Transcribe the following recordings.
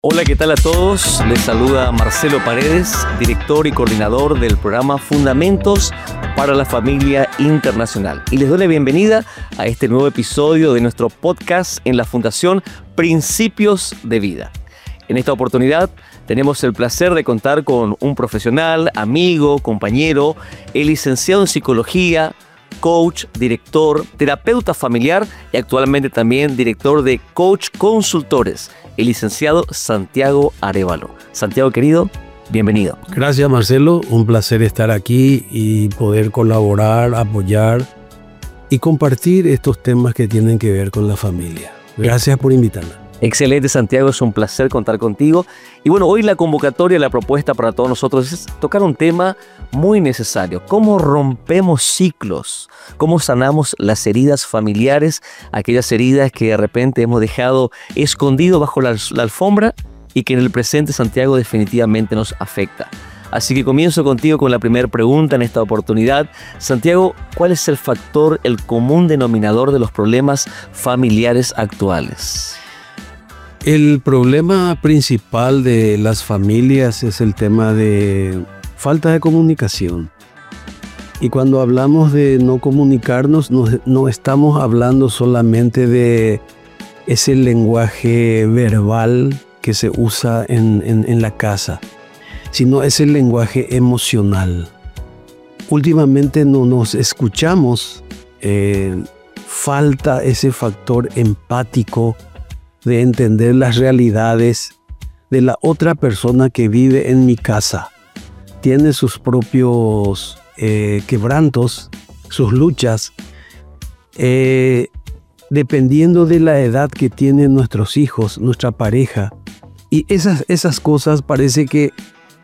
Hola, ¿qué tal a todos? Les saluda Marcelo Paredes, director y coordinador del programa Fundamentos para la Familia Internacional. Y les doy la bienvenida a este nuevo episodio de nuestro podcast en la Fundación Principios de Vida. En esta oportunidad tenemos el placer de contar con un profesional, amigo, compañero, el licenciado en Psicología, coach, director, terapeuta familiar y actualmente también director de Coach Consultores, el licenciado Santiago Arévalo. Santiago, querido, bienvenido. Gracias, Marcelo. Un placer estar aquí y poder colaborar, apoyar y compartir estos temas que tienen que ver con la familia. Gracias por invitarme. Excelente, Santiago, es un placer contar contigo. Y bueno, hoy la convocatoria, la propuesta para todos nosotros es tocar un tema muy necesario. ¿Cómo rompemos ciclos? ¿Cómo sanamos las heridas familiares? Aquellas heridas que de repente hemos dejado escondido bajo la alfombra y que en el presente, Santiago, definitivamente nos afecta. Así que comienzo contigo con la primera pregunta en esta oportunidad. Santiago, ¿cuál es el factor, el común denominador de los problemas familiares actuales? El problema principal de las familias es el tema de falta de comunicación. Y cuando hablamos de no comunicarnos, no estamos hablando solamente de ese lenguaje verbal que se usa en la casa, sino es el lenguaje emocional. Últimamente no nos escuchamos, falta ese factor empático de entender las realidades de la otra persona que vive en mi casa. Tiene sus propios quebrantos, sus luchas, dependiendo de la edad que tienen nuestros hijos, nuestra pareja. Y esas cosas parece que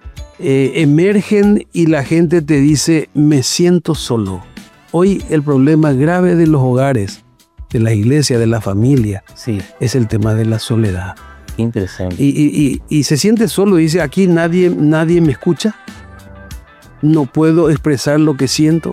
emergen y la gente te dice, me siento solo. Hoy el problema grave de los hogares, de la iglesia, de la familia, sí, es el tema de la soledad. Interesante. Y se siente solo, dice, aquí nadie me escucha, no puedo expresar lo que siento,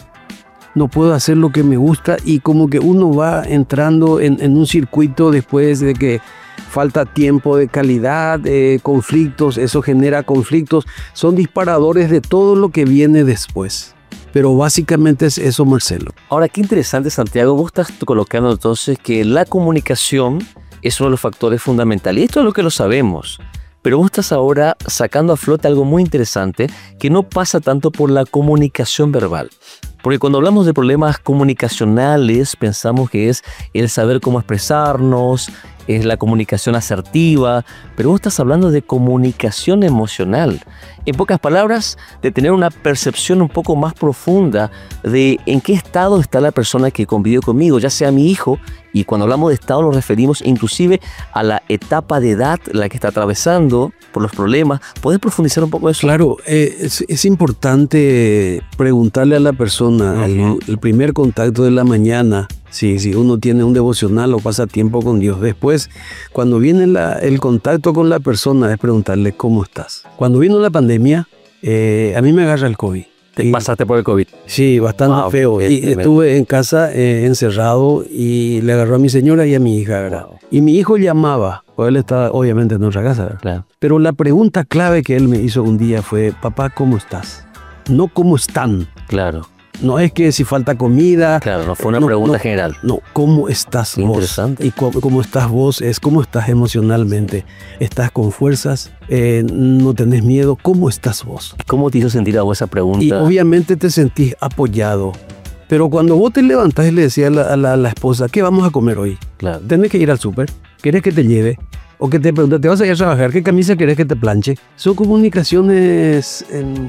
no puedo hacer lo que me gusta, y como que uno va entrando en un circuito después de que falta tiempo de calidad, conflictos, eso genera conflictos, son disparadores de todo lo que viene después. Pero básicamente es eso, Marcelo. Ahora, qué interesante, Santiago. Vos estás colocando entonces que la comunicación es uno de los factores fundamentales. Y esto es lo que lo sabemos. Pero vos estás ahora sacando a flote algo muy interesante que no pasa tanto por la comunicación verbal. Porque cuando hablamos de problemas comunicacionales, pensamos que es el saber cómo expresarnos, es la comunicación asertiva, pero vos estás hablando de comunicación emocional. En pocas palabras, de tener una percepción un poco más profunda de en qué estado está la persona que convivió conmigo, ya sea mi hijo, y cuando hablamos de estado nos referimos inclusive a la etapa de edad la que está atravesando por los problemas. ¿Podés profundizar un poco eso? Claro, es importante preguntarle a la persona, el primer contacto de la mañana, si uno tiene un devocional o pasa tiempo con Dios. Después, cuando viene el contacto con la persona, es preguntarle cómo estás. Cuando vino la pandemia, a mí me agarra el COVID. ¿Te pasaste por el COVID? Sí, bastante feo. Y estuve en casa encerrado y le agarró a mi señora y a mi hija, ¿verdad? Wow. Y mi hijo llamaba, pues él estaba obviamente en otra casa, ¿verdad? Claro. Pero la pregunta clave que él me hizo un día fue, papá, ¿cómo estás? No cómo están. Claro. No es que si falta comida. Claro, no fue una pregunta general. No, ¿cómo estás vos? Interesante. Y cómo estás vos es cómo estás emocionalmente. ¿Estás con fuerzas? ¿No tenés miedo? ¿Cómo estás vos? ¿Cómo te hizo sentir a vos esa pregunta? Y obviamente te sentís apoyado. Pero cuando vos te levantás y le decías a la esposa, ¿qué vamos a comer hoy? Claro. ¿Tenés que ir al súper? ¿Querés que te lleve? O que te pregunte, ¿te vas a ir a trabajar? ¿Qué camisa querés que te planche? Son comunicaciones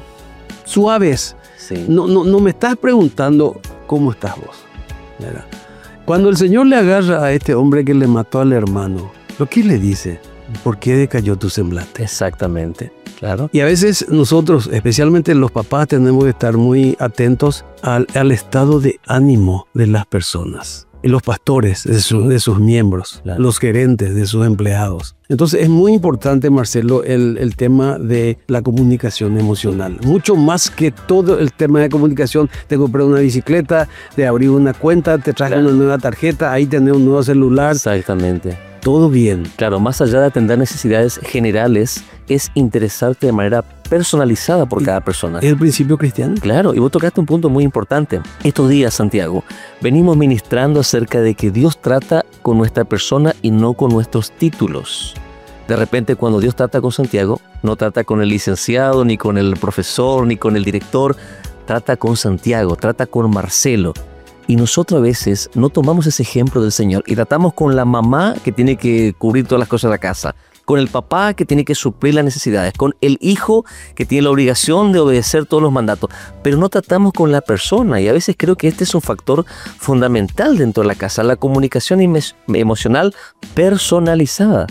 suaves. Sí. No me estás preguntando cómo estás vos, ¿verdad? Cuando el Señor le agarra a este hombre que le mató al hermano, ¿lo que le dice? ¿Por qué decayó tu semblante? Exactamente, claro. Y a veces nosotros, especialmente los papás, tenemos que estar muy atentos al estado de ánimo de las personas. Y los pastores de sus miembros, claro, los gerentes de sus empleados. Entonces es muy importante, Marcelo, el tema de la comunicación emocional. Mucho más que todo el tema de comunicación. Te compré una bicicleta, te abrí una cuenta, te traje una nueva tarjeta, ahí tenés un nuevo celular. Exactamente. todo bien. Claro, más allá de atender necesidades generales, es interesarte de manera personalizada por cada persona. Es el principio cristiano. Claro, y vos tocaste un punto muy importante. Estos días, Santiago, venimos ministrando acerca de que Dios trata con nuestra persona y no con nuestros títulos. De repente, cuando Dios trata con Santiago, no trata con el licenciado, ni con el profesor, ni con el director, trata con Santiago, trata con Marcelo. Y nosotros a veces no tomamos ese ejemplo del Señor y tratamos con la mamá que tiene que cubrir todas las cosas de la casa, con el papá que tiene que suplir las necesidades, con el hijo que tiene la obligación de obedecer todos los mandatos, pero no tratamos con la persona. Y a veces creo que este es un factor fundamental dentro de la casa, la comunicación emocional personalizada.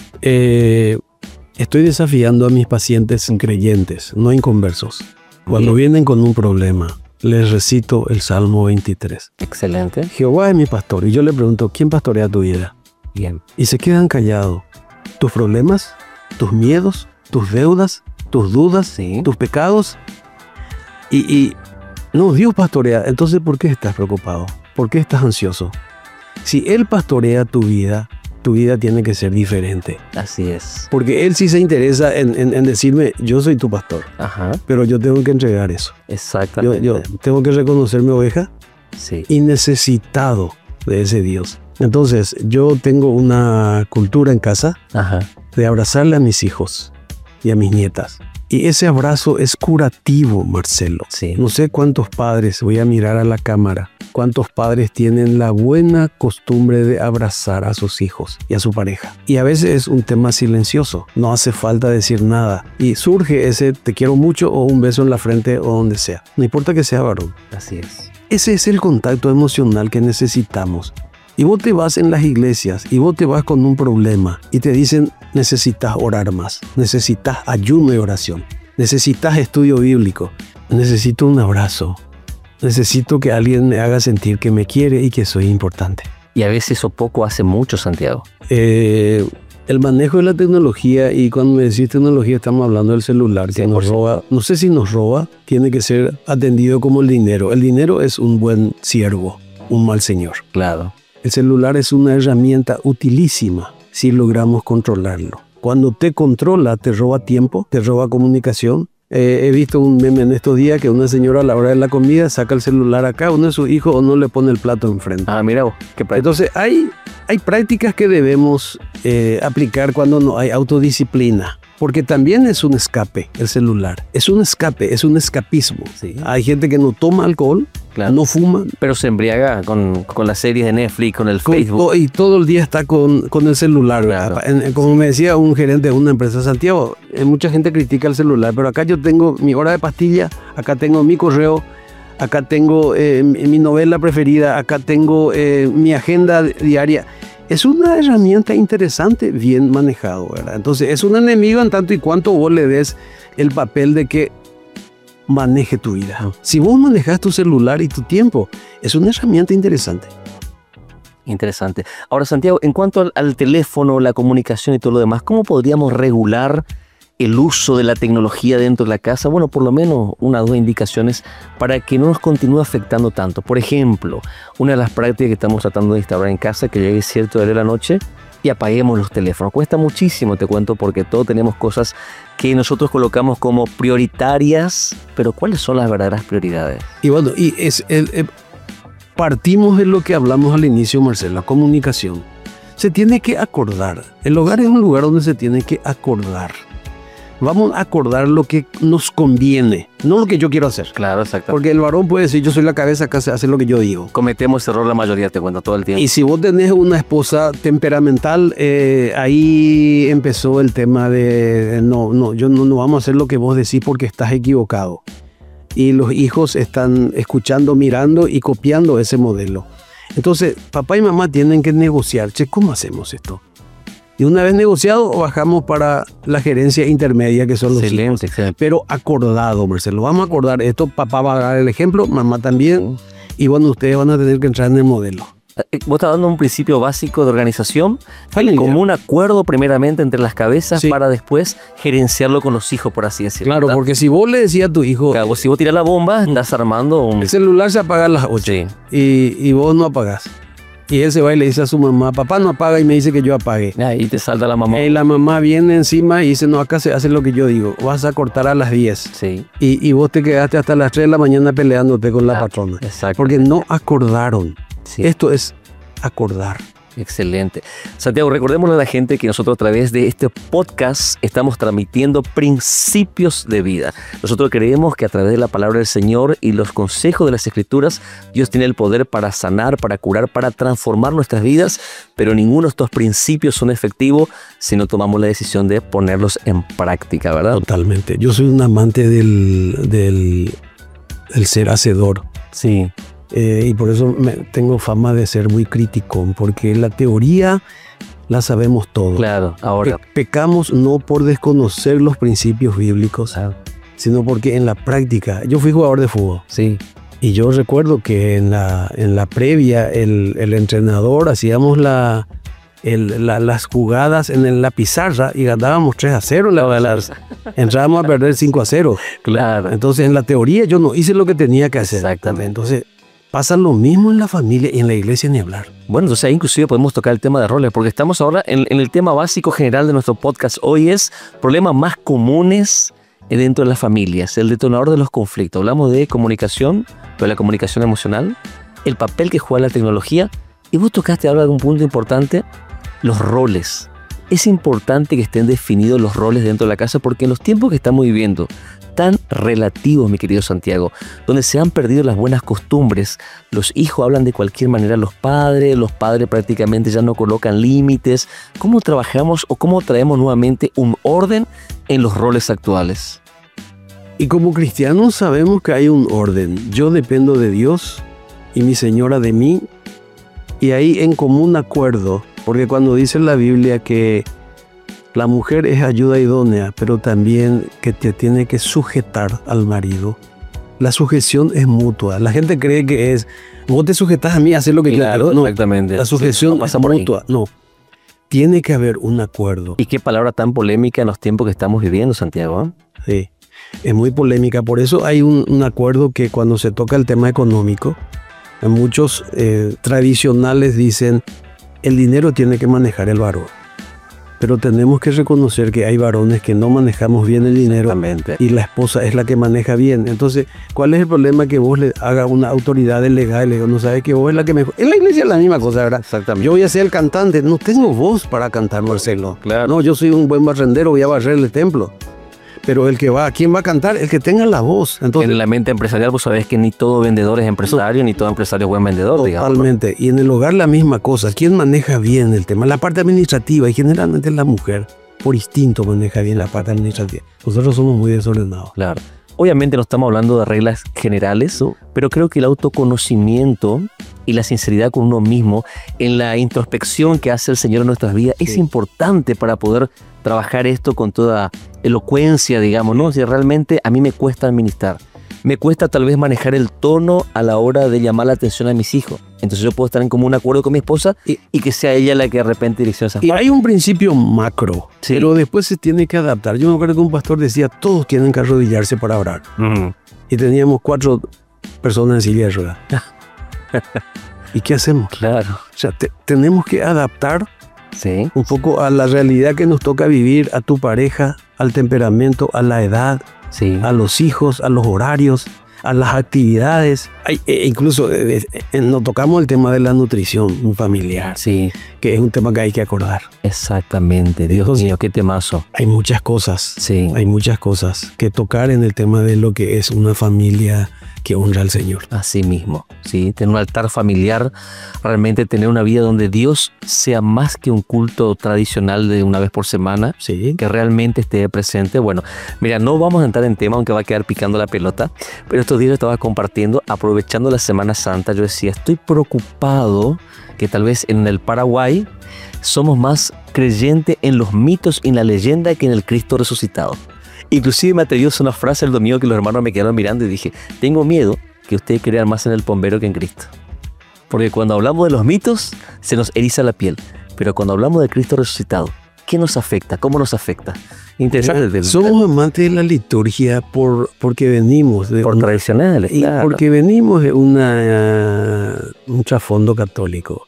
Estoy desafiando a mis pacientes creyentes, no inconversos. Cuando vienen con un problema, les recito el Salmo 23. Excelente. Jehová es mi pastor. Y yo le pregunto, ¿quién pastorea tu vida? Bien. Y se quedan callados. Tus problemas, tus miedos, tus deudas, tus dudas, Sí. tus pecados. Y no, Dios pastorea. Entonces, ¿por qué estás preocupado? ¿Por qué estás ansioso? Si Él pastorea tu vida tiene que ser diferente. Así es. Porque Él sí se interesa en decirme, yo soy tu pastor. Ajá. Pero yo tengo que entregar eso. Exactamente. Yo tengo que reconocer mi oveja Sí. y necesitado de ese Dios. Entonces, yo tengo una cultura en casa Ajá. de abrazarle a mis hijos y a mis nietas. Y ese abrazo es curativo, Marcelo. Sí. No sé cuántos padres, voy a mirar a la cámara, cuántos padres tienen la buena costumbre de abrazar a sus hijos y a su pareja. Y a veces es un tema silencioso, no hace falta decir nada. Y surge ese te quiero mucho o un beso en la frente o donde sea. No importa que sea varón. Así es. Ese es el contacto emocional que necesitamos. Y vos te vas en las iglesias y vos te vas con un problema y te dicen necesitas orar más, necesitas ayuno y oración, necesitas estudio bíblico, necesito un abrazo, necesito que alguien me haga sentir que me quiere y que soy importante. Y a veces eso poco hace mucho, Santiago. El manejo de la tecnología, y cuando me decís tecnología estamos hablando del celular que nos roba, no sé si nos roba, tiene que ser atendido como el dinero. El dinero es un buen siervo, un mal señor. Claro. El celular es una herramienta utilísima si logramos controlarlo. Cuando te controla, te roba tiempo, te roba comunicación. He visto un meme en estos días que una señora a la hora de la comida saca el celular acá, uno de sus hijos o no le pone el plato enfrente. Ah, mira vos, qué práctica. Entonces hay prácticas que debemos aplicar cuando no hay autodisciplina. Porque también es un escape el celular. Es un escape, es un escapismo. Sí. Hay gente que no toma alcohol, Claro. no fuma. Pero se embriaga con las series de Netflix, con el Facebook. Y todo el día está con el celular. Claro. Como me decía un gerente de una empresa de Santiago, mucha gente critica el celular, pero acá yo tengo mi hora de pastilla, acá tengo mi correo, acá tengo mi novela preferida, acá tengo mi agenda diaria. Es una herramienta interesante, bien manejado, ¿verdad? Entonces, es un enemigo en tanto y cuanto vos le des el papel de que maneje tu vida. Si vos manejas tu celular y tu tiempo, es una herramienta interesante. Interesante. Ahora, Santiago, en cuanto al teléfono, la comunicación y todo lo demás, ¿cómo podríamos regular el uso de la tecnología dentro de la casa? Bueno, por lo menos una o dos indicaciones para que no nos continúe afectando tanto. Por ejemplo, una de las prácticas que estamos tratando de instaurar en casa, que llegue cierto hora de la noche y apaguemos los teléfonos. Cuesta muchísimo, te cuento, porque todos tenemos cosas que nosotros colocamos como prioritarias, pero ¿cuáles son las verdaderas prioridades? Y bueno, partimos de lo que hablamos al inicio, Marcelo, la comunicación. Se tiene que acordar. El hogar es un lugar donde se tiene que acordar. Vamos a acordar lo que nos conviene, no lo que yo quiero hacer. Claro, exacto. Porque el varón puede decir, yo soy la cabeza, acá se hace lo que yo digo. Cometemos ese error la mayoría, te cuento, todo el tiempo. Y si vos tenés una esposa temperamental, ahí empezó el tema de, no vamos a hacer lo que vos decís porque estás equivocado. Y los hijos están escuchando, mirando y copiando ese modelo. Entonces, papá y mamá tienen que negociar, che, ¿cómo hacemos esto? Y una vez negociado, bajamos para la gerencia intermedia, que son los hijos. Excelente. Pero acordado, Marcelo. Vamos a acordar esto. Papá va a dar el ejemplo, mamá también. Y bueno, ustedes van a tener que entrar en el modelo. Vos estás dando un principio básico de organización, como un acuerdo primeramente entre las cabezas, sí, para después gerenciarlo con los hijos, por así decirlo. Claro, ¿verdad? Porque si vos le decías a tu hijo... Claro, si vos tirás la bomba, estás armando un... El celular se apaga a las 8, sí, y vos no apagás. Y él se va y le dice a su mamá, papá no apaga, y me dice que yo apague. Ahí te salta la mamá. Y la mamá viene encima y dice, no, acá se hace lo que yo digo, vas a cortar a las 10. Sí. Y vos te quedaste hasta las 3 de la mañana peleándote con la patrona. Exacto. Porque no acordaron. Sí. Esto es acordar. Excelente. Santiago, recordémosle a la gente que nosotros a través de este podcast estamos transmitiendo principios de vida. Nosotros creemos que a través de la palabra del Señor y los consejos de las Escrituras, Dios tiene el poder para sanar, para curar, para transformar nuestras vidas, pero ninguno de estos principios son efectivos si no tomamos la decisión de ponerlos en práctica, ¿verdad? Totalmente. Yo soy un amante del ser hacedor. Sí. Y por eso tengo fama de ser muy crítico, porque la teoría la sabemos todo. Claro, ahora. Pecamos no por desconocer los principios bíblicos, sino porque en la práctica, yo fui jugador de fútbol. Sí. Y yo recuerdo que en la previa el entrenador hacíamos las jugadas en la pizarra y ganábamos 3-0. Entrábamos a perder 5-0. Claro. Entonces en la teoría yo no hice lo que tenía que hacer. Exactamente. Entonces pasa lo mismo en la familia y en la iglesia ni hablar. Bueno, entonces ahí inclusive podemos tocar el tema de roles, porque estamos ahora en el tema básico general de nuestro podcast. Hoy es problemas más comunes dentro de las familias, el detonador de los conflictos. Hablamos de comunicación, pero la comunicación emocional, el papel que juega la tecnología, y vos tocaste ahora de un punto importante, los roles. Es importante que estén definidos los roles dentro de la casa, porque en los tiempos que estamos viviendo, tan relativos, mi querido Santiago, donde se han perdido las buenas costumbres, los hijos hablan de cualquier manera a los padres prácticamente ya no colocan límites. ¿Cómo trabajamos o cómo traemos nuevamente un orden en los roles actuales? Y como cristianos sabemos que hay un orden. Yo dependo de Dios y mi señora de mí, y ahí en común acuerdo, porque cuando dice la Biblia que la mujer es ayuda idónea, pero también que te tiene que sujetar al marido. La sujeción es mutua. La gente cree que es, vos te sujetas a mí a hacer lo que Claro, quiero. No, exactamente. la sujeción es mutua. No, tiene que haber un acuerdo. Y qué palabra tan polémica en los tiempos que estamos viviendo, Santiago. Sí, es muy polémica. Por eso hay un acuerdo que cuando se toca el tema económico, muchos tradicionales dicen, el dinero tiene que manejar el varón. Pero tenemos que reconocer que hay varones que no manejamos bien el dinero y la esposa es la que maneja bien. Entonces, ¿cuál es el problema que vos le hagas una autoridad legal? Le digo, no sabes que vos es la que mejor. En la iglesia es la misma cosa, ¿verdad? Exactamente. Yo voy a ser el cantante, no tengo voz para cantar, Marcelo. Claro. No, yo soy un buen barrendero, voy a barrer el templo. Pero el que va, ¿quién va a cantar? El que tenga la voz. Entonces, en la mente empresarial, vos sabés que ni todo vendedor es empresario, ni todo empresario es buen vendedor, digamos. Totalmente. Y en el hogar la misma cosa. ¿Quién maneja bien el tema? La parte administrativa, y generalmente la mujer, por instinto, maneja bien la parte administrativa. Nosotros somos muy desordenados. Claro. Obviamente no estamos hablando de reglas generales, ¿no? Pero creo que el autoconocimiento y la sinceridad con uno mismo en la introspección que hace el Señor en nuestras vidas es importante para poder trabajar esto con toda elocuencia, digamos, ¿no? Si realmente a mí me cuesta administrar, me cuesta tal vez manejar el tono a la hora de llamar la atención a mis hijos. Entonces yo puedo estar en común acuerdo con mi esposa y que sea ella la que de repente direccione esas cosas. Y hay un principio macro, sí, pero después se tiene que adaptar. Yo me acuerdo que un pastor decía, todos tienen que arrodillarse para orar. Y teníamos 4 personas en silla de ruedas. ¿Y qué hacemos? Claro. O sea, tenemos que adaptar un poco a la realidad que nos toca vivir, a tu pareja, al temperamento, a la edad, a los hijos, a los horarios, a las actividades. Incluso nos tocamos el tema de la nutrición familiar, que es un tema que hay que acordar. Exactamente, Dios mío, qué temazo. Hay muchas cosas, hay muchas cosas que tocar en el tema de lo que es una familia que honra al Señor. Así mismo, sí, tener un altar familiar, realmente tener una vida donde Dios sea más que un culto tradicional de una vez por semana, que realmente esté presente. Bueno, mira, no vamos a entrar en tema, aunque va a quedar picando la pelota, pero estos días estaba compartiendo, aprovechando la Semana Santa, yo decía, estoy preocupado que tal vez en el Paraguay somos más creyentes en los mitos y en la leyenda que en el Cristo resucitado. Inclusive me atrevió a hacer una frase el domingo que los hermanos me quedaron mirando y dije, tengo miedo que ustedes crean más en el bombero que en Cristo. Porque cuando hablamos de los mitos, se nos eriza la piel. Pero cuando hablamos de Cristo resucitado, ¿qué nos afecta? ¿Cómo nos aftracta? Interesante. Somos amantes de la liturgia porque venimos de... Por tradicionales, claro. Porque venimos de un trasfondo católico.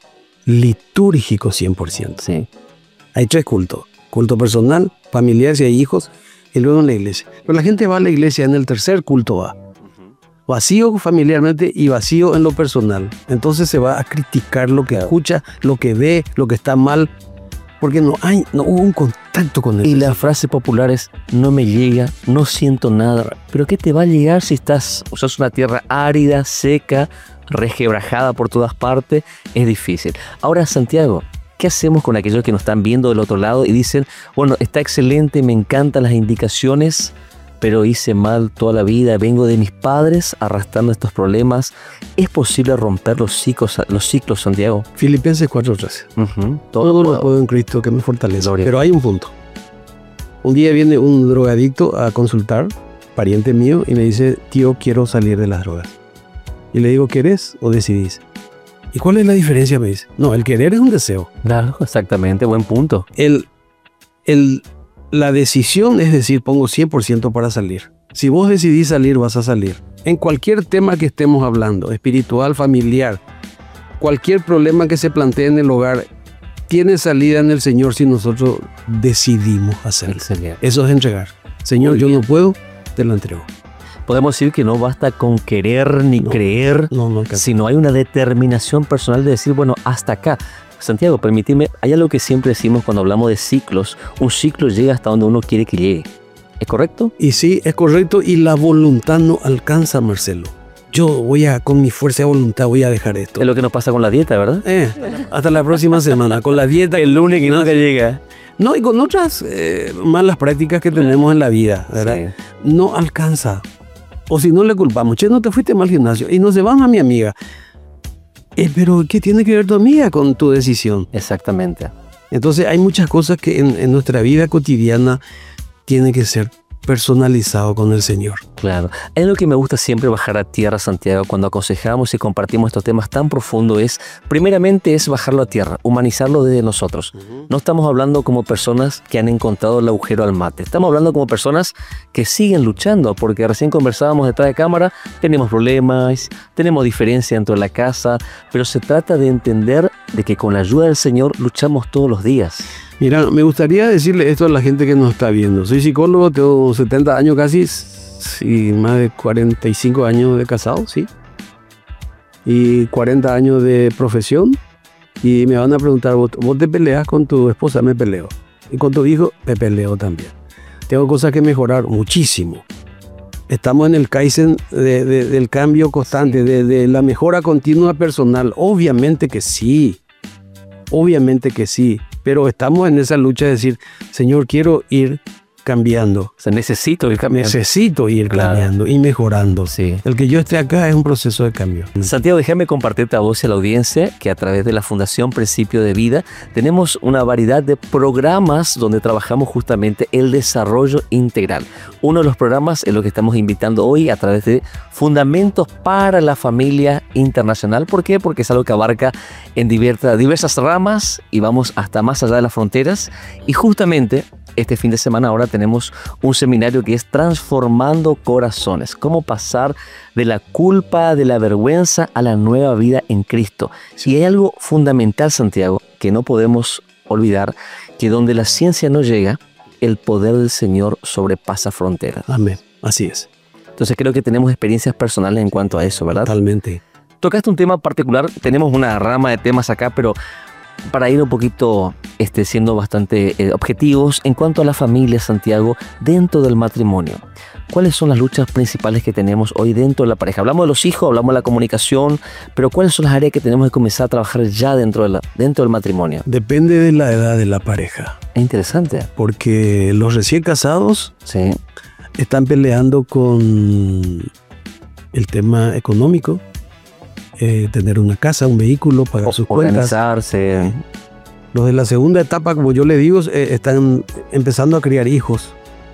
litúrgico 100%. Sí. Hay 3 cultos. Culto personal, familiar si hay hijos, y luego en la iglesia. Pero la gente va a la iglesia, en el tercer culto va. Vacío familiarmente y vacío en lo personal. Entonces se va a criticar lo que escucha, lo que ve, lo que está mal, porque no hubo un contacto con él. Y la frase popular es, no me llega, no siento nada. ¿Pero qué te va a llegar si sos una tierra árida, seca, resquebrajada por todas partes? Es difícil. Ahora, Santiago, ¿qué hacemos con aquellos que nos están viendo del otro lado y dicen, bueno, está excelente, me encantan las indicaciones, pero hice mal toda la vida, vengo de mis padres arrastrando estos problemas? ¿Es posible romper los ciclos, Santiago? Filipenses 4:13. Todo lo puedo en Cristo que me fortalece. Gloria. Pero hay un punto. Un día viene un drogadicto a consultar, pariente mío, y me dice, tío, quiero salir de las drogas. Y le digo, ¿querés o decidís? ¿Y cuál es la diferencia? Me dice. No, el querer es un deseo. Claro, exactamente, buen punto. La decisión es decir, pongo 100% para salir. Si vos decidís salir, vas a salir. En cualquier tema que estemos hablando, espiritual, familiar, cualquier problema que se plantee en el hogar, tiene salida en el Señor si nosotros decidimos hacerlo. Eso es entregar. Señor, yo no puedo, te lo entrego. Podemos decir que no basta con querer ni creer, sino hay una determinación personal de decir, bueno, hasta acá. Santiago, permíteme, hay algo que siempre decimos cuando hablamos de ciclos. Un ciclo llega hasta donde uno quiere que llegue. ¿Es correcto? Y sí, es correcto, y la voluntad no alcanza, Marcelo. Yo con mi fuerza de voluntad voy a dejar esto. Es lo que nos pasa con la dieta, ¿verdad? Hasta la próxima semana, con la dieta. El lunes que nunca llega. No, y con otras malas prácticas que tenemos en la vida, ¿verdad? Sí. No alcanza. O si no le culpamos, che, no te fuiste mal al gimnasio, y nos llevamos a mi amiga. Pero ¿qué tiene que ver tu amiga con tu decisión? Exactamente. Entonces hay muchas cosas que en nuestra vida cotidiana tienen que ser personalizado con el Señor. Claro. Hay algo que me gusta siempre bajar a tierra, Santiago, cuando aconsejamos y compartimos estos temas tan profundos primeramente es bajarlo a tierra, humanizarlo desde nosotros. No estamos hablando como personas que han encontrado el agujero al mate. Estamos hablando como personas que siguen luchando, porque recién conversábamos detrás de cámara, tenemos problemas, tenemos diferencia dentro de la casa, pero se trata de entender de que con la ayuda del Señor luchamos todos los días. Mira, me gustaría decirle esto a la gente que nos está viendo. Soy psicólogo, tengo 70 años casi, y más de 45 años de casado, ¿sí? Y 40 años de profesión. Y me van a preguntar, ¿vos te peleas con tu esposa? Me peleo. Y con tu hijo, me peleo también. Tengo cosas que mejorar muchísimo. Estamos en el Kaizen del cambio constante, de la mejora continua personal. Obviamente que sí. Obviamente que sí. Pero estamos en esa lucha de decir, Señor, quiero ir cambiando. O sea, necesito ir cambiando. Necesito ir cambiando y mejorando. Sí. El que yo esté acá es un proceso de cambio. Santiago, déjame compartirte a vos y a la audiencia que a través de la Fundación Principio de Vida tenemos una variedad de programas donde trabajamos justamente el desarrollo integral. Uno de los programas es lo que estamos invitando hoy a través de Fundamentos para la Familia Internacional. ¿Por qué? Porque es algo que abarca en diversas ramas y vamos hasta más allá de las fronteras. Y justamente este fin de semana ahora tenemos un seminario que es Transformando Corazones. Cómo pasar de la culpa, de la vergüenza a la nueva vida en Cristo. Y hay algo fundamental, Santiago, que no podemos olvidar, que donde la ciencia no llega, el poder del Señor sobrepasa fronteras. Amén. Así es. Entonces creo que tenemos experiencias personales en cuanto a eso, ¿verdad? Totalmente. Tocaste un tema particular, tenemos una rama de temas acá, pero para ir un poquito siendo bastante objetivos en cuanto a la familia, Santiago, dentro del matrimonio. ¿Cuáles son las luchas principales que tenemos hoy dentro de la pareja? Hablamos de los hijos, hablamos de la comunicación, pero ¿cuáles son las áreas que tenemos que comenzar a trabajar ya dentro del matrimonio? Depende de la edad de la pareja. Es interesante. Porque los recién casados están peleando con el tema económico. Tener una casa, un vehículo, pagar sus cuentas. Organizarse. Los de la segunda etapa, como yo le digo, están empezando a criar hijos.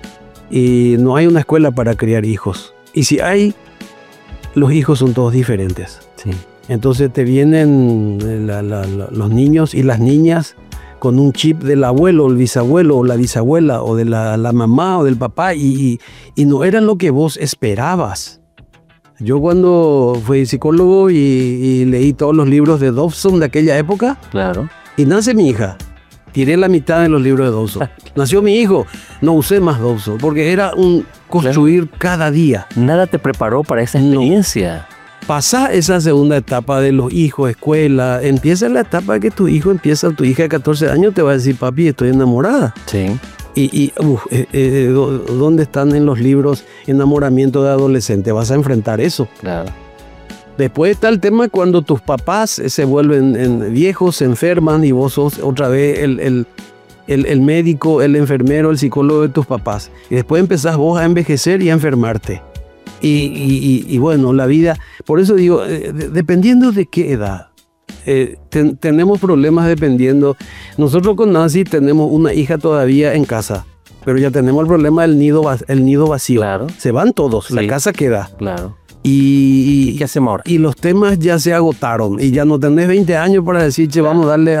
Y no hay una escuela para criar hijos. Y si hay, los hijos son todos diferentes. Sí. Entonces te vienen los niños y las niñas con un chip del abuelo, el bisabuelo o la bisabuela, o de la mamá o del papá, y no eran lo que vos esperabas. Yo cuando fui psicólogo y leí todos los libros de Dobson de aquella época, Claro. y nace mi hija, tiré la mitad de los libros de Dobson. Nació mi hijo, no usé más Dobson, porque era un construir cada día. Nada te preparó para esa No. experiencia. Pasa esa segunda etapa de los hijos, escuela, empieza la etapa que tu hija de 14 años, te va a decir, papi, estoy enamorada. Sí. ¿Dónde están en los libros enamoramiento de adolescente? Vas a enfrentar eso. Claro. Después está el tema cuando tus papás se vuelven viejos, se enferman y vos sos otra vez el médico, el enfermero, el psicólogo de tus papás. Y después empezás vos a envejecer y a enfermarte. Y bueno, la vida, por eso digo, dependiendo de qué edad, tenemos problemas dependiendo. Nosotros con Nancy tenemos una hija todavía en casa, pero ya tenemos el problema del nido vacío. Claro. Se van todos, Sí. la casa queda. Claro. Y ¿Qué hacemos ahora? y los temas ya se agotaron y ya no tenés 20 años para decir, che, vamos a darle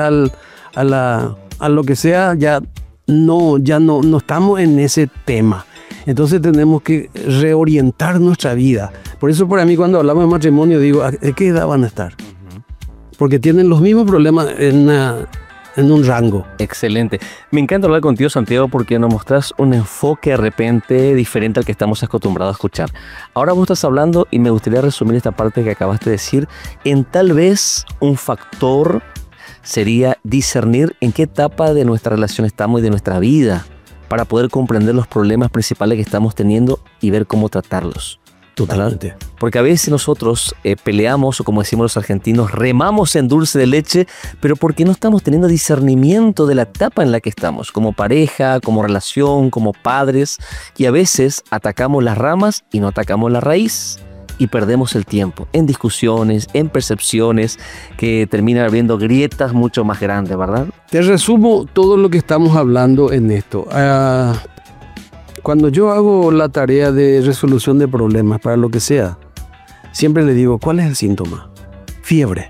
a lo que sea, ya no estamos en ese tema. Entonces tenemos que reorientar nuestra vida. Por eso para mí cuando hablamos de matrimonio digo, ¿de qué edad van a estar? Porque tienen los mismos problemas en un rango. Excelente. Me encanta hablar contigo, Santiago, porque nos mostrás un enfoque de repente diferente al que estamos acostumbrados a escuchar. Ahora vos estás hablando y me gustaría resumir esta parte que acabaste de decir en tal vez un factor sería discernir en qué etapa de nuestra relación estamos y de nuestra vida para poder comprender los problemas principales que estamos teniendo y ver cómo tratarlos. Totalmente. Porque a veces nosotros peleamos, o como decimos los argentinos, remamos en dulce de leche, pero porque no estamos teniendo discernimiento de la etapa en la que estamos, como pareja, como relación, como padres, y a veces atacamos las ramas y no atacamos la raíz, y perdemos el tiempo en discusiones, en percepciones, que terminan habiendo grietas mucho más grandes, ¿verdad? Te resumo todo lo que estamos hablando en esto. Cuando yo hago la tarea de resolución de problemas para lo que sea, siempre le digo, ¿cuál es el síntoma? Fiebre.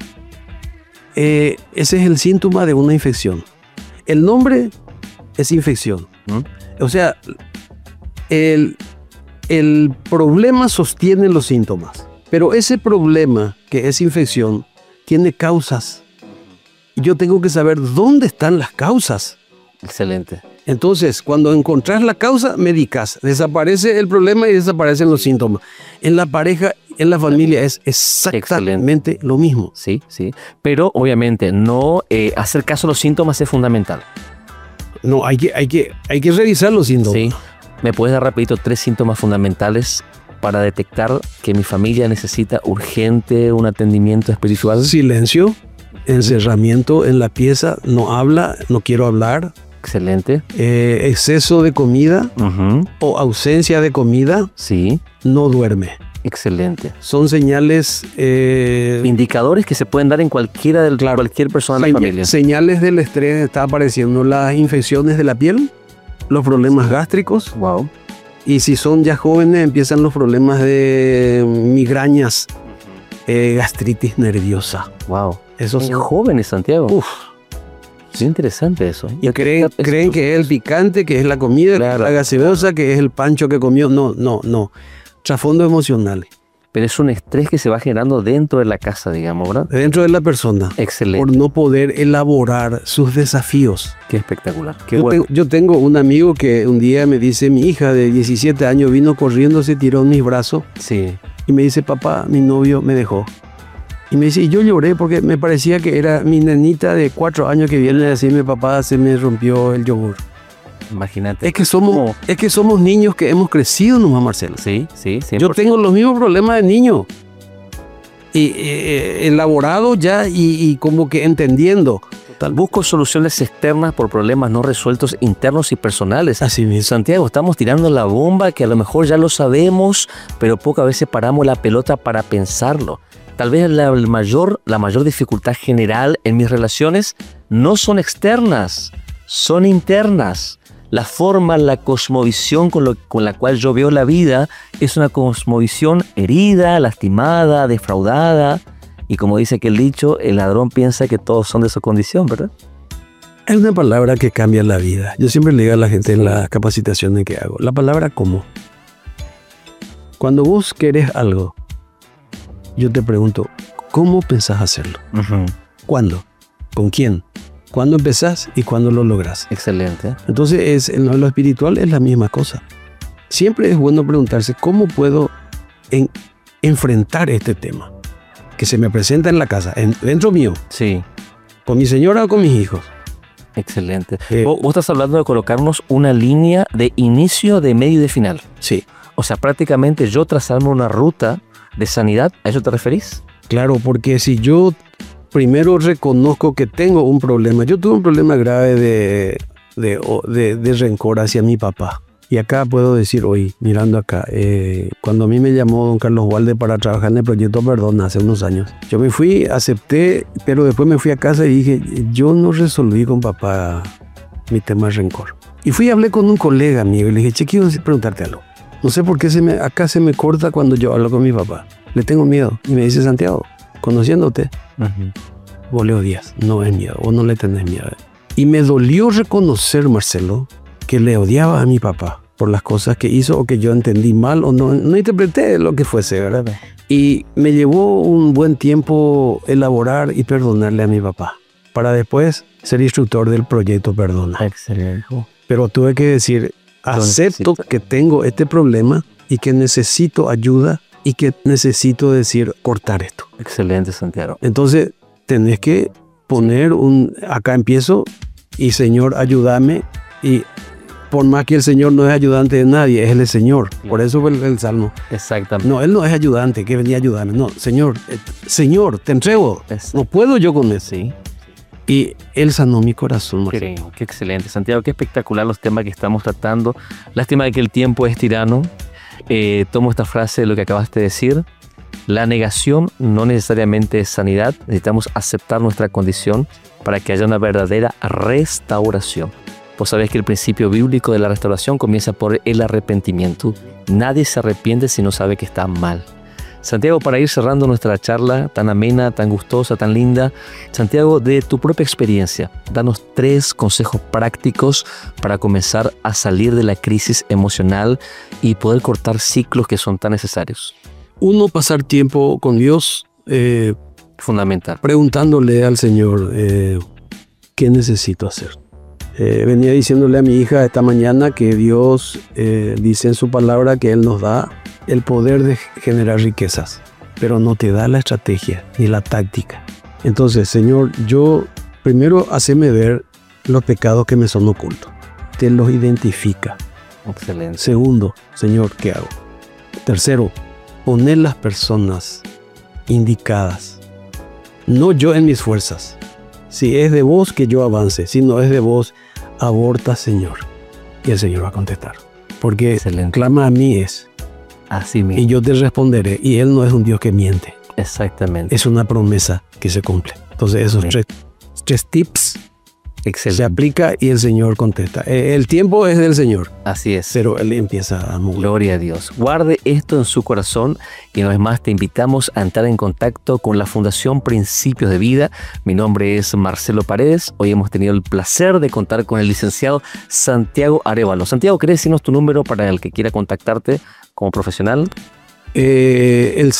Ese es el síntoma de una infección. El nombre es infección. O sea, el problema sostiene los síntomas, pero ese problema que es infección tiene causas. Yo tengo que saber dónde están las causas. Excelente. Entonces, cuando encontrás la causa, medicas. Desaparece el problema y desaparecen los síntomas. En la pareja, en la familia es exactamente lo mismo. Sí, sí. Pero obviamente no hacer caso a los síntomas es fundamental. No, hay que revisar los síntomas. Sí. ¿Me puedes dar rapidito 3 síntomas fundamentales para detectar que mi familia necesita urgente un atendimiento espiritual? Silencio, encerramiento en la pieza, no habla, no quiero hablar. Excelente. Exceso de comida o ausencia de comida, Sí. no duerme. Excelente. Son señales... Indicadores que se pueden dar en cualquier persona de la familia. Señales del estrés, está apareciendo las infecciones de la piel, los problemas gástricos. Wow. Y si son ya jóvenes, empiezan los problemas de migrañas, gastritis nerviosa. Wow. Esos Son jóvenes, Santiago. Uf. Es interesante eso. Y creen que es el picante, que es la comida, Claro. la gaseosa, que es el pancho que comió. No. Trasfondo emocional. Pero es un estrés que se va generando dentro de la casa, digamos, ¿verdad? Dentro de la persona. Excelente. Por no poder elaborar sus desafíos. Qué espectacular. Qué bueno. Yo tengo un amigo que un día me dice, mi hija de 17 años vino corriendo, se tiró en mis brazos Sí. y me dice, papá, mi novio me dejó. Y me dice, y yo lloré porque me parecía que era mi nenita de 4 años que viene a decirme, papá, se me rompió el yogur. Imagínate. Es que somos niños que hemos crecido nomás, Marcelo. Sí, 100%. Yo tengo los mismos problemas de niño. Y elaborado ya y como que entendiendo. Busco soluciones externas por problemas no resueltos internos y personales. Así mismo. Santiago, estamos tirando la bomba que a lo mejor ya lo sabemos, pero pocas veces paramos la pelota para pensarlo. Tal vez la mayor dificultad general en mis relaciones no son externas, son internas. La forma, la cosmovisión con la cual yo veo la vida es una cosmovisión herida, lastimada, defraudada. Y como dice aquel dicho, el ladrón piensa que todos son de su condición, ¿verdad? Es una palabra que cambia la vida. Yo siempre le digo a la gente en las capacitaciones que hago, la palabra cómo. Cuando vos querés algo yo te pregunto, ¿cómo pensás hacerlo? ¿Cuándo? ¿Con quién? ¿Cuándo empezás y cuándo lo lográs? Excelente. Entonces, en lo espiritual es la misma cosa. Siempre es bueno preguntarse, ¿cómo puedo enfrentar este tema que se me presenta en la casa, dentro mío? Sí. ¿Con mi señora o con mis hijos? Excelente. Vos estás hablando de colocarnos una línea de inicio, de medio y de final. Sí. O sea, prácticamente yo trazarme una ruta de sanidad, ¿a eso te referís? Claro, porque si yo primero reconozco que tengo un problema, yo tuve un problema grave de rencor hacia mi papá. Y acá puedo decir hoy, mirando acá, cuando a mí me llamó don Carlos Walde para trabajar en el proyecto Perdón hace unos años, yo me fui, acepté, pero después me fui a casa y dije, yo no resolví con papá mi tema de rencor. Y fui y hablé con un colega mío y le dije, che, quiero preguntarte algo. No sé por qué acá se me corta cuando yo hablo con mi papá. Le tengo miedo. Y me dice, Santiago, conociéndote, vos le odias, no es miedo, vos no le tenés miedo. Y me dolió reconocer, Marcelo, que le odiaba a mi papá por las cosas que hizo o que yo entendí mal o no interpreté lo que fuese, ¿verdad? Y me llevó un buen tiempo elaborar y perdonarle a mi papá para después ser instructor del proyecto Perdona. Excelente. Pero tuve que decir, acepto que tengo este problema y que necesito ayuda y que necesito decir, cortar esto. Excelente, Santiago. Entonces, tenés que poner acá empiezo y Señor, ayúdame. Y por más que el Señor no es ayudante de nadie, es el Señor. Por eso fue el Salmo. Exactamente. No, Él no es ayudante, que venía a ayudarme. No, Señor, te entrego. No puedo yo con eso. Sí. Y Él sanó mi corazón. Qué excelente, Santiago. Qué espectacular los temas que estamos tratando. Lástima de que el tiempo es tirano. Tomo esta frase de lo que acabaste de decir. La negación no necesariamente es sanidad. Necesitamos aceptar nuestra condición para que haya una verdadera restauración. Vos sabés que el principio bíblico de la restauración comienza por el arrepentimiento. Nadie se arrepiente si no sabe que está mal. Santiago, para ir cerrando nuestra charla tan amena, tan gustosa, tan linda, Santiago, de tu propia experiencia, danos 3 consejos prácticos para comenzar a salir de la crisis emocional y poder cortar ciclos que son tan necesarios. 1, pasar tiempo con Dios. Fundamental. Preguntándole al Señor, ¿qué necesito hacer? Venía diciéndole a mi hija esta mañana que Dios dice en su palabra que Él nos da el poder de generar riquezas, pero no te da la estrategia ni la táctica. Entonces, Señor, yo primero haceme ver los pecados que me son ocultos. Te los identifica. Excelente. Segundo, Señor, ¿qué hago? Tercero, poner las personas indicadas. No yo en mis fuerzas. Si es de vos, que yo avance. Si no es de vos, aborta, Señor. Y el Señor va a contestar. Porque excelente. Clama a mí es. Así mismo. Y yo te responderé. Y Él no es un Dios que miente. Exactamente. Es una promesa que se cumple. Entonces esos 3 tips excelente. Se aplica y el Señor contesta. El tiempo es del Señor. Así es. Pero Él empieza a mover. Gloria a Dios. Guarde esto en su corazón y una vez más te invitamos a entrar en contacto con la Fundación Principios de Vida. Mi nombre es Marcelo Paredes. Hoy hemos tenido el placer de contar con el licenciado Santiago Arévalo. Santiago, ¿querés decirnos tu número para el que quiera contactarte como profesional? El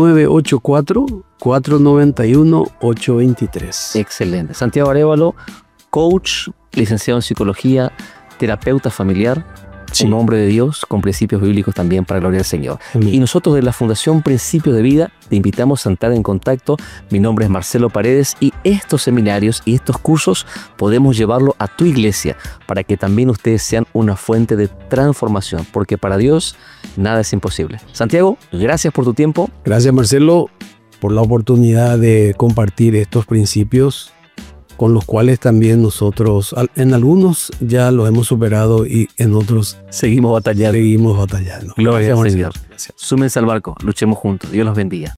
0984-491-823. Excelente. Santiago Arévalo, coach, licenciado en psicología, terapeuta familiar, sí. Un hombre de Dios con principios bíblicos también para gloria al Señor. Amén. Y nosotros de la Fundación Principios de Vida te invitamos a entrar en contacto. Mi nombre es Marcelo Paredes y estos seminarios y estos cursos podemos llevarlo a tu iglesia para que también ustedes sean una fuente de transformación, porque para Dios nada es imposible. Santiago, gracias por tu tiempo. Gracias, Marcelo, por la oportunidad de compartir estos principios con los cuales también nosotros, en algunos ya los hemos superado y en otros seguimos batallando. Seguimos batallando. Gloria al Señor. Súmense al barco, luchemos juntos. Dios los bendiga.